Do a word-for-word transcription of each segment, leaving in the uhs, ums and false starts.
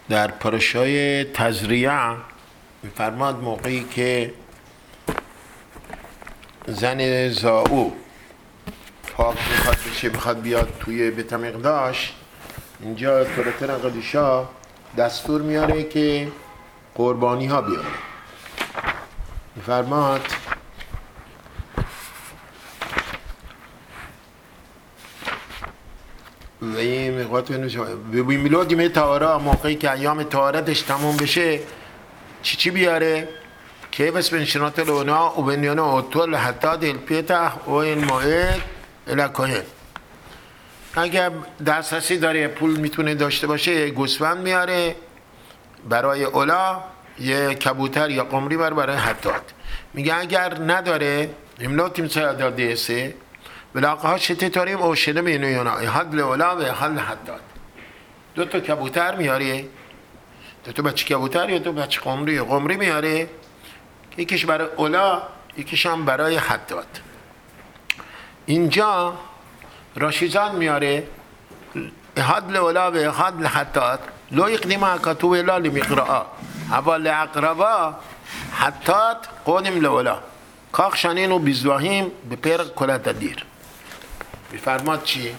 در پاراشای تزریع میفرماد موقعی که زن زاو پاک میخواد بشه، میخواد بیاد توی بیت مقداش، اینجا تورات قدیشا دستور میاره که قربانی ها بیاره. میفرماد و این میقوات ببین میلودی می تارا، موقعی که ایام تارتش تموم بشه چی چی بیاره؟ که بس بنشنات لونا و بنیانا اوتول حتی دل پیتح و این موعد الکاهن. اگر دسترسی داره، پول میتونه داشته باشه، گوسفند میاره برای اولا، یه کبوتر یا قمری بر برای حتات. میگه اگر نداره املاتی مثل داده سه بلاقه ها شتی تاریم او شده مینو یا نه حد اولا و حد حتات. دو تا کبوتر میاره، دو تا بچه کبوتر یا دو بچه قمری یا قمری میاره، یکیش برای اولا یکیش هم برای حتات. اینجا راشیزان میاره احد لولا و احد لحتات لو يقدم اکاتو ولا لمقراء اول اقربا حتات قدم لولا کاخ شنین و بیزواهیم به پر کلت دیر. میفرماد چی؟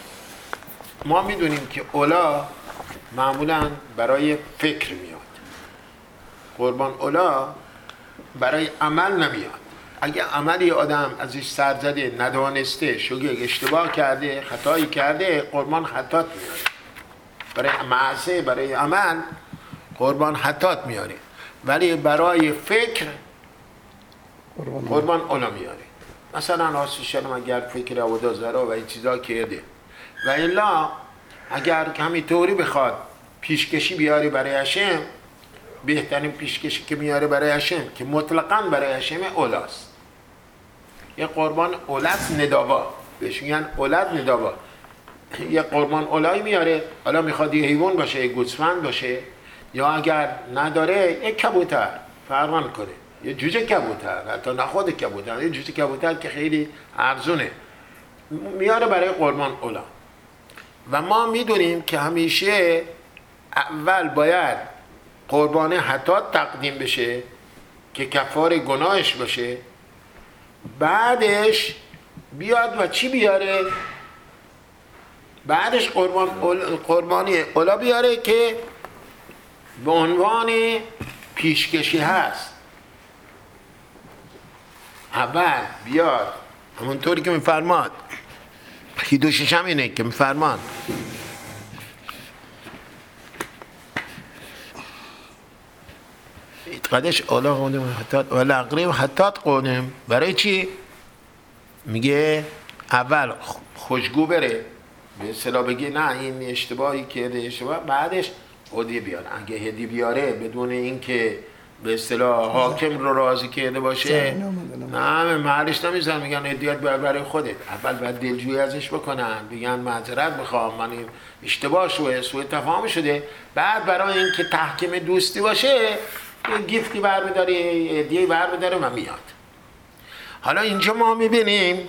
ما میدونیم که اولا معمولا برای فکر میاد، قربان اولا برای عمل نمیاد. اگه عملی آدم ازش سر زده، ندانسته، شگه اشتباه کرده، خطایی کرده، قربان حتات میاره. برای معصیه، برای عمل قربان حتات میاره، ولی برای فکر قربان اولا میاره. مثلا آسیشنم اگر فکر عوضا زرا و این چیزا کرده و الا اگر همین طوری بخواد پیشکشی بیاری برای هشم، بهترین پیشکشی که میاره برای هشم که مطلقاً برای هشم اولاست. یه قربان اولاد نداوا بهش میگن اولاد نداوا. یه قربان اولایی میاره، حالا میخواد یه حیوان باشه، یه گوسفند باشه، یا اگر نداره یک کبوتر فرق کنه، یه جوجه کبوتر، حتی نه خود کبوتر، یه جوجه کبوتر که خیلی ارزونه میاره برای قربان اولا. و ما میدونیم که همیشه اول باید قربان حتات تقدیم بشه که کفاره گناهش باشه، بعدش بیاد و چی بیاره؟ بعدش قربان قربانی اولا بیاره که به عنوان پیشکشی هست. اول بیاد همونطوری که میفرماد خیدوشش هم اینه که میفرماد قدش اولا قدم حتات ولی اقریب حتات قدم. برای چی؟ میگه اول خوشگو بره، به اصطلاح بگی نه این اشتباهی کرده اشتباه، بعدش هدیه بیاره. اگه هدیه بیاره بدون اینکه به اصطلاح حاکم رو راضی کرده باشه، نه محلش نمیزن، میگن هدیه‌ات برای خودت. اول باید دلجویی ازش بکنن، بگن معذرت میخوام من این اشتباه شده، سوء تفاهم شده. بعد برای اینکه تحکیم دوستی باشه یه گیفتی برمی‌داره، یه هدیه‌ای برمی‌داره و میاد. حالا اینجا ما میبینیم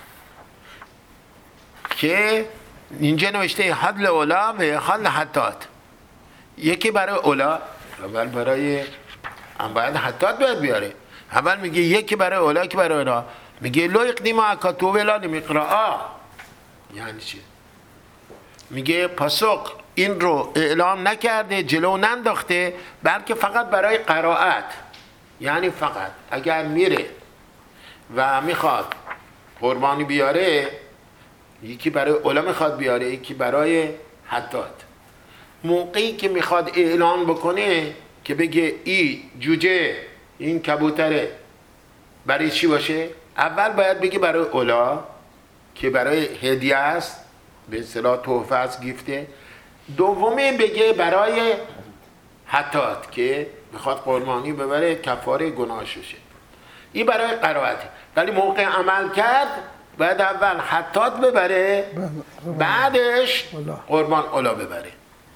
که اینجا نوشته حد اولا و حد حتات. یکی برای اولا، اول برای هم باید حتات باید بیاره. اول میگه یکی برای اولا، یکی برای اولا. میگه لو اقدیم اکاتو ولا لمقراء، یعنی چی؟ میگه پاسخ این رو اعلام نکرده، جلو ننداخته، بلکه فقط برای قرائت. یعنی فقط اگر میره و میخواد قربانی بیاره، یکی برای اولا میخواد بیاره، یکی برای حتات. موقعی که میخواد اعلان بکنه که بگه ای جوجه این کبوتره برای چی باشه، اول باید بگه برای اولا که برای هدیه است، به اصطلاح تحفه است، گیفته. دومی بگه برای حتات که میخواد قربانی ببره، کفاره گناهش بشه. این برای قرائته. ولی موقع عمل کرد باید اول حتات ببره، بعدش قربان اولا ببره.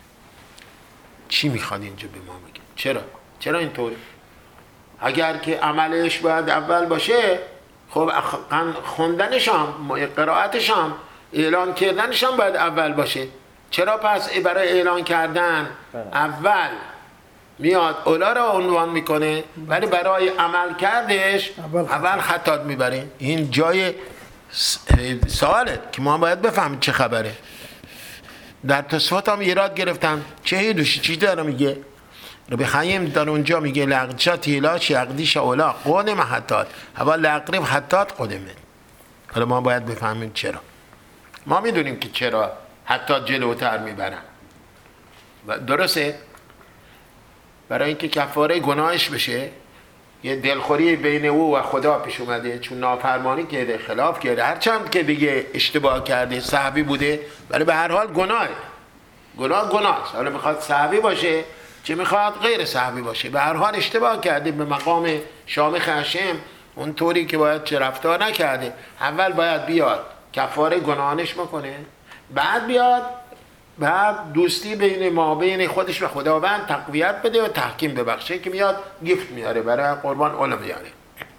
چی میخواد اینجا به ما بگه؟ چرا؟ چرا اینطوری؟ اگر که عملش باید اول باشه، خب خوندنش هم، قرائتش هم، اعلان کردنش هم باید اول باشه. چرا پس برای اعلان کردن اول میاد اولا را عنوان میکنه ولی برای عمل کردش اول خطات میبره؟ این جای سواله که ما باید بفهمیم چه خبره. در تصفیات هم ایراد گرفتن چه هیدوشی چی داره میگه؟ ربی خیم در اونجا میگه لقجا تیلا شقدیش اولا قدم حتات اول لقریب حتات قدمه. حالا ما باید بفهمیم چرا. ما میدونیم که چرا حتات جلوتر میبرن. درسته؟ برای اینکه کفاره گناهش بشه یه دلخوری بین او و خدا پیش اومده، چون نافرمانی کرده، خلاف کرده، هرچند که دیگه اشتباه کرده، سهوی بوده، ولی به هر حال گناه گناه گناه است. حالا میخواد سهوی باشه چه میخواد غیر سهوی باشه، به هر حال اشتباه کرده، به مقام شامخ هشم اون طوری که باید چه رفتار نکرده. اول باید بیاد کفاره گناهانش بکنه، بعد بیاد بعد دوستی بین ما بین خودش و خداوند تقویت بده و تحکیم ببخشه که میاد گفت میاره برای قربان اولا میاره.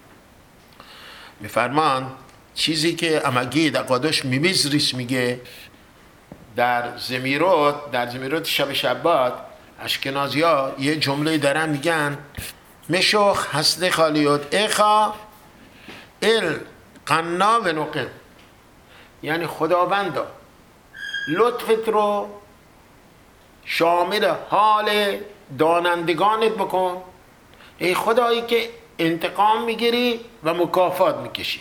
میفرمان چیزی که امگی در قادش میمیزریش میگه در زمیروت در زمیروت شب شبات اشکنازی ها یه جمله دارن میگن مشوخ حسد خالیوت اخا ال قنا و نقم، یعنی خداوندا لطفت رو شامل حال دانندگانت بکن، ای خدایی که انتقام میگیری و مکافات میکشی.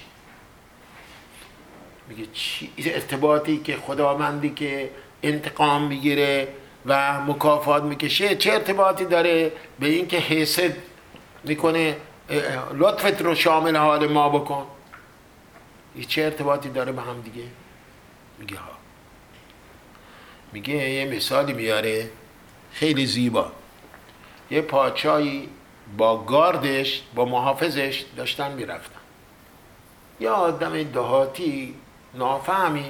میگه چی ارتباطی که خداوندی که انتقام میگیره و مکافات میکشه چه ارتباطی داره به این که حسد میکنه لطفت رو شامل حال ما بکن؟ این چه ارتباطی داره به هم دیگه؟ میگه ها میگه یه مثالی میاره خیلی زیبا. یه پادشاهی با گاردش با محافظش داشتن میرفتن. یه آدم دهاتی نافهمی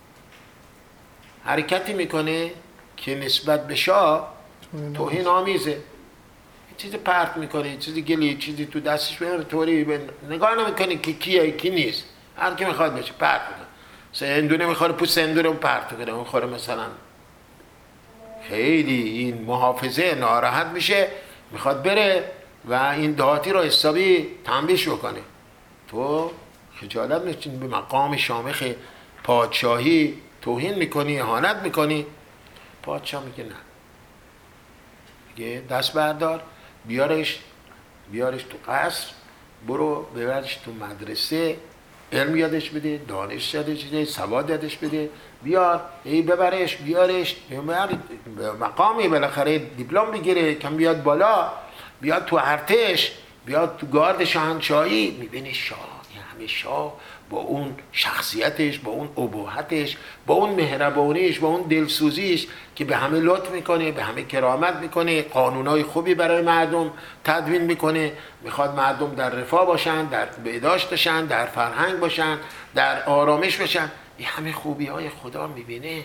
حرکتی میکنه که نسبت به شاه توهین آمیزه، چیزی پرت میکنه، چیزی گلی، چیزی تو دستش میاره، طوری نگاه نمیکنه که کیه کی نیست، هر کی میخواد بشه پرت میکنه. مثلا هندونه میخوره پوست هندونه رو پرت میکنه، میخوره مثلا. خیلی این محافظه ناراحت میشه، میخواد بره و این دهاتی رو حسابی تنبیهش بکنه. تو خجالت میکنی به مقام شامخ پادشاهی توهین میکنی، اهانت میکنی. پادشاه میگه نه، میگه دست بردار بیارش بیارش تو قصر، برو ببرش تو مدرسه، علم یادش بده، دانش یادش بده، سواد یادش بده، بیار ای ببرش بیارش به مقامی بالاخره دیپلم بگیره، کم بیاد بالا، بیاد تو ارتش، بیاد تو گارد شاهنشاهی. میبینی شاه، این همه شاه با اون شخصیتش، با اون ابهتش، با اون مهربانیش، با اون دلسوزیش که به همه لطف میکنه، به همه کرامت میکنه، قانونای خوبی برای مردم تدوین میکنه، میخواد مردم در رفاه باشن، در بهداشت باشن، در فرهنگ باشن، در آرامش باشن. این همه خوبی های خدا میبینه.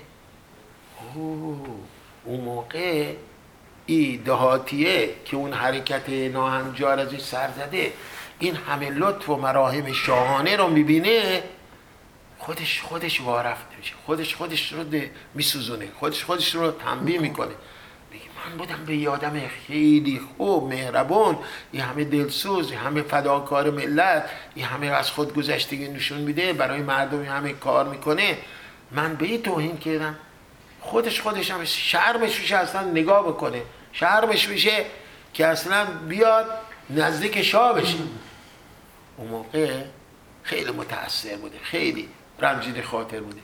اوه اون موقع ای دهاتیه که اون حرکت ناهنجار ازش سر زده، این همه لطف و مراهم شاهانه رو میبینه، خودش خودش وارفته میشه، خودش خودش رو میسوزونه، خودش خودش رو تنبیه میکنه. میگه من بودم به یادم خیلی خوب، مهربون، این همه دلسوز، این همه فداکار ملت، این همه از خود گذشتگی نشون میده، برای مردم این همه کار میکنه، من به این توهین کردم. خودش خودش هم شرمش میشه اصلا نگاه بکنه، شرمش میشه که اصلا بیاد نزدیک شاه بشه. اون موقع خیلی متأثر بوده، خیلی رنجیده خاطر بوده.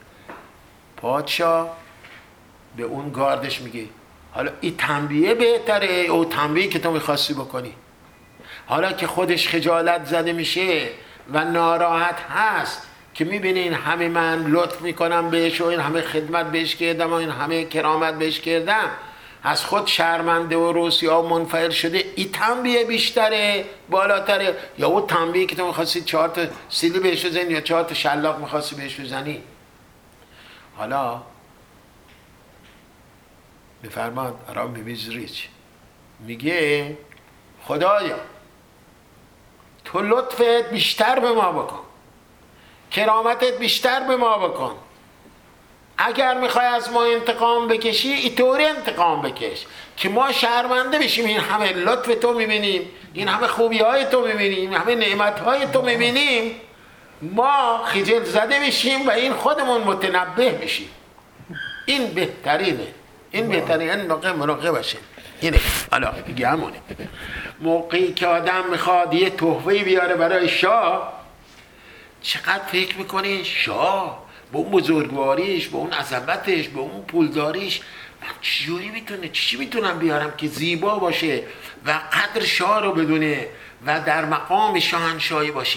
پادشاه به اون گاردش میگه حالا این تنبیه بهتره او تنبیه که تو میخواستی بکنی؟ حالا که خودش خجالت زده میشه و ناراحت هست که میبینه این همه من لطف میکنم بهش و این همه خدمت بهش کردم و این همه کرامت بهش کردم، از خود شرمنده و روسیا منفعل شده، این تنبیه بیشتره بالاتره یا اون تنبیه که تو میخواستی چهار تا سیلی بهش بزنی یا چهار تا شلاق میخواستی بهش بزنی؟ حالا بفرماد آرام بمیزریچ میگه خدایا تو لطفت بیشتر به ما بکن، کرامتت بیشتر به ما بکن، اگر میخوای از ما انتقام بکشی اینطوری انتقام بکش که ما شرمنده بشیم. این همه لطف تو میبینیم، این همه خوبی های تو میبینیم، این همه نعمت های تو میبینیم، ما خجل زده بشیم و این خودمون متنبه بشیم. این بهترینه، این بهترینه، این نقطه مراقبه باشه. اینه. حالا دیگه همونه. موقعی که آدم میخواد یه تحفه بیاره برای شاه، چقدر فکر میکنه شاه با اون بزرگواریش، با اون عظمتش، با اون پولداریش، من چجوری میتونه چی میتونم بیارم که زیبا باشه و قدر شاه رو بدونه و در مقام شاهنشاهی باشه.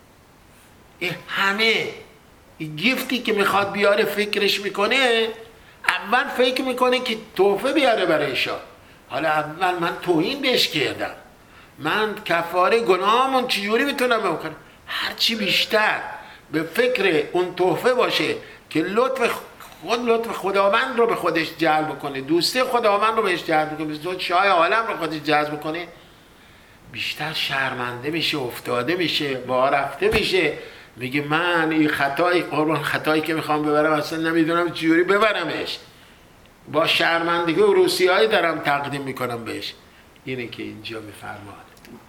این همه این گیفتی که میخواد بیاره فکرش میکنه. اول فکر میکنه که تحفه بیاره برای شاه. حالا اول من توهین بهش کردم، من کفاره گناهامون چجوری میتونم بکنم. هرچی بیشتر به فکر اون تحفه باشه که لطف خود لطف خداوند رو به خودش جلب کنه، دوستی خداوند رو بهش جلب کنه، دوست شاه عالم رو خودش جذب کنه، بیشتر شرمنده میشه، افتاده میشه، وارفته میشه. میگه من این خطای قربان خطایی که میخوام ببرم اصلا نمیدونم چجوری ببرمش، با شرمندگی و روسیایی دارم تقدیم میکنم بهش. اینه که اینجا میفرماد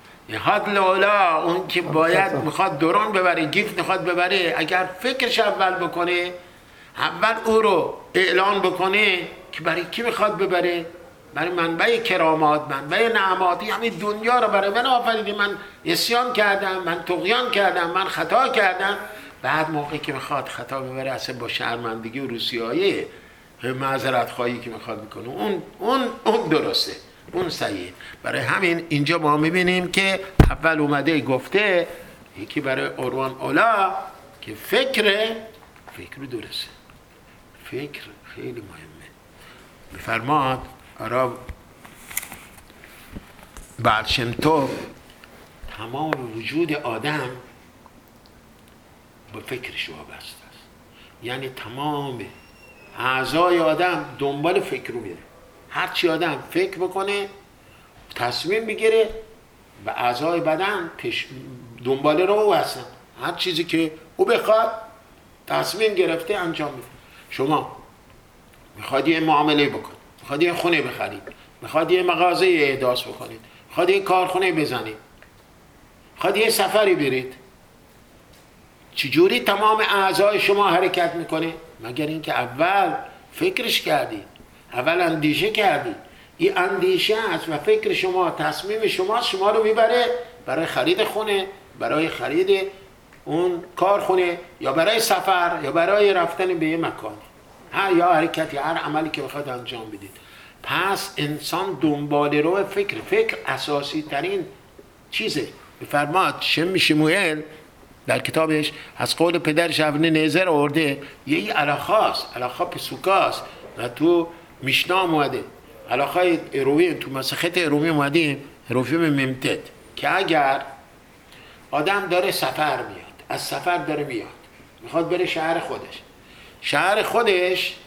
حد اولا، اون که باید میخواد درون ببره، گیفت میخواد ببره، اگر فکرش اول بکنه، اول او رو اعلان بکنه که برای کی میخواد ببره، برای منبع کرامات، منبع نعماتی همین دنیا رو برای من آفریدی، من اسیان کردم، من طغیان کردم، من خطا کردم. بعد موقعی که میخواد خطا ببره اصلا با شرمندگی و روسیایی معذرت خواهی که میخواد بکنه، اون اون اون درسته، اون صحیح. برای همین اینجا ما میبینیم که اول اومده گفته یکی برای اروان اولا که فکر فکر درسته، فکر خیلی مهمه. میفرماد آرا بعدشمتو تمام وجود آدم با فکرش وابسته است. یعنی تمام اعضای آدم دنبال فکر رو میره. هرچی آدم فکر بکنه تصمیم میگیره و اعضای بدن دنبال رو هستن. هر چیزی که او بخواد تصمیم گرفته انجام میده. شما میخواد یه معامله بکنید، میخواد یه خونه بخرید، میخواد یه مغازه احداث بکنید، میخواد یه کارخونه بزنید، میخواد یه سفری برید، چجوری تمام اعضای شما حرکت میکنه؟ مگر اینکه اول فکرش کردی، اول اندیشه کردی. این اندیشه است و فکر شما، تصمیم شما شما رو میبره برای خرید خونه، برای خرید اون کارخونه، یا برای سفر، یا برای رفتن به یه مکانی، هر یا حرکتی، هر عملی که بخواد انجام بدید. پس انسان دنبال رو فکر، فکر اساسی ترین چیزه. بفرماد شم شموئیل در کتابش از قول پدرش ابن نظر آورده، یه علاخاست، علاخا پسوکاست و تو میشنا اومده، علاخای اروی تو مسخت ارومی اومده، روفیم ممتد، که اگر آدم داره سفر میاد، از سفر داره میاد، میخواد بره شهر خودش، شهر خودش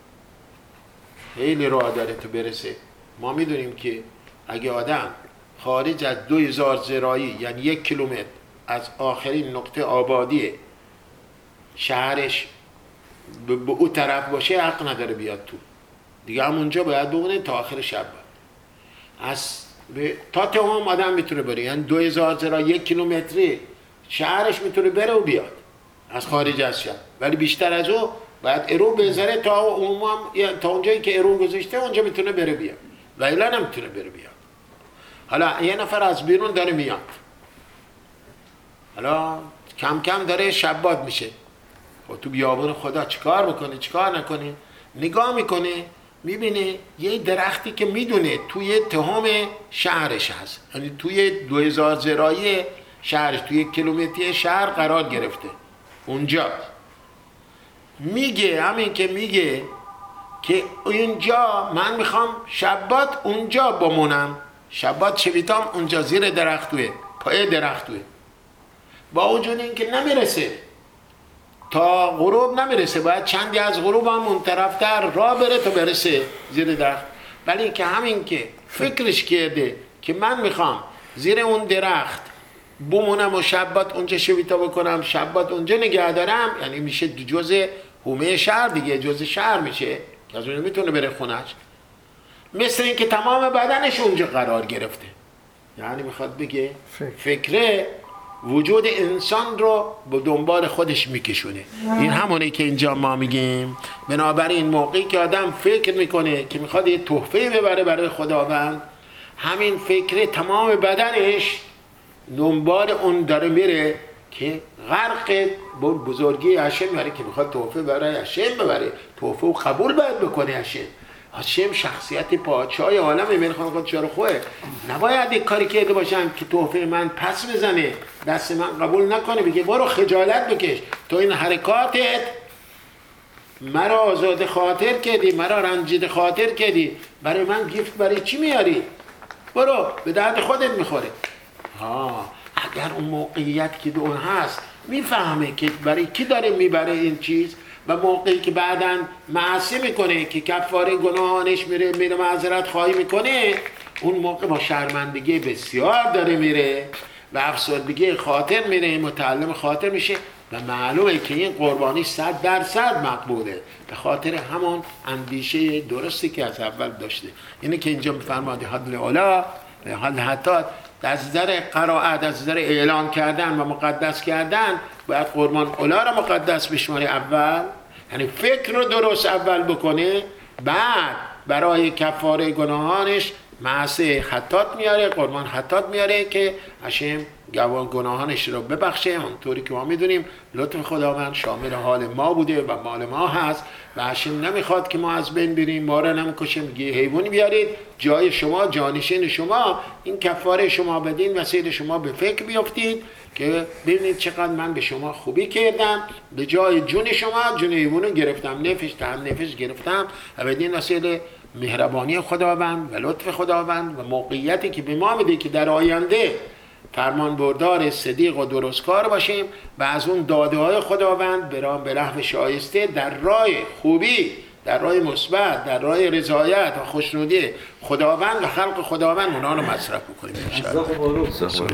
خیلی راه داره تو برسه. ما میدونیم که اگه آدم خارج از دو هزار زراعی یعنی یک کیلومتر از آخرین نقطه آبادی شهرش به او طرف باشه حق نداره بیاد تو دیگه، همونجا باید بمونه تا آخر شب. از تا تهران آدم میتونه بره، یعنی دو هزار زراعی یک کیلومتری شهرش میتونه بره و بیاد از خارج از شهر، ولی بیشتر از او باید ارو بذاره تا عموما تا اونجایی که ارو گذاشته اونجا میتونه بره بیاد، و الا نمیتونه بره بیاد. حالا یه نفر از بیرون داره میاد، حالا کم کم داره شبات میشه، و تو بیابون خدا چیکار بکنه چیکار نکنه، نگاه میکنه میبینه یه درختی که میدونه توی تهم شهرش هست، یعنی توی دو هزار زراعی شهرش، توی یک کیلومتری شهر قرار گرفته اونجا. میگه همین که میگه که اونجا من میخوام شبات اونجا بمونم، شبات شبیتام اونجا زیر درختوه، پای درختوه، با وجود این که نمیرسه تا غروب نمیرسه، باید چندی از غروب هم اون طرفتر راه بره تا برسه زیر درخت. ولی که همین که فکرش کرده که من میخوام زیر اون درخت بمونم و شبات اونجا شبیتا بکنم، شبات اونجا نگه دارم، یعنی میشه جزء حومه شهر دیگه، جزء شهر میشه که از اون میتونه بره خونش. مثل این که تمام بدنش اونجا قرار گرفته. یعنی میخواد بگه فکره وجود انسان رو به دنبال خودش میکشونه. این همونه که اینجا ما میگیم بنابراین موقعی که آدم فکر میکنه که میخواد یه تحفه ببره برای خداوند، همین فکره تمام بدنش دنبال اون داره میره که غرق بزرگی هشم میاره که میخواد تحفه برای هشم ببره، تحفه و قبول باید بکنه هشم. هشم شخصیت پادشاه عالمه، من خواهم خود چرا خواه نباید یک کاری کرده باشم که تحفه من پس بزنه، دست من قبول نکنه، بگه برو خجالت بکش، تو این حرکاتت مرا آزاد خاطر کردی، مرا رنجید خاطر کردی، برای من گیفت برای چی میاری؟ برو به درد خودت میخوره. ها اگر اون موقعیت که اون هست میفهمه که برای کی داره میبره این چیز، و موقعی که بعداً معصیه میکنه که کفاره گناهانش میره میره معذرت خواهی میکنه، اون موقع با شرمندگی بسیار داره میره و افسردگی خاطر میره، متعلم خاطر میشه و معلومه که این قربانی صد درصد مقبوله به خاطر همون اندیشه درستی که از اول داشته. اینه که اینجا میفرماد حد اولا حد حتات، از نظر قرائت، از نظر اعلان کردن و مقدس کردن باید قربان اولا را مقدس بشماره اول، یعنی فکر رو درست اول بکنه، بعد برای کفاره گناهانش معصه حتات میاره، قربان حتات میاره که هشم گناهانش رو ببخشه. اونطوری که ما میدونیم لطف خداوند شامل حال ما بوده و مال ما هست و هشم نمیخواد که ما از بین بریم، ما را نمیکشه، میگه حیوانی بیارید جای شما، جانشین شما، این کفاره شما بدین، وسیله شما به فکر بیافتید که ببینید چقدر من به شما خوبی کردم، به جای جون شما جون حیوانو گرفتم، نفش تهم نفش گرفتم و بدین وسیله مهربانی خداوند و لطف خداوند و موقعیتی که به ما میده که در آینده فرمان بردار صدیق و درستکار باشیم و از اون داده های خداوند برام به نحو شایسته در راه خوبی، در راه مثبت، در راه رضایت و خوشنودی خداوند و خلق خداوند اونا رو مصرف بکنیم.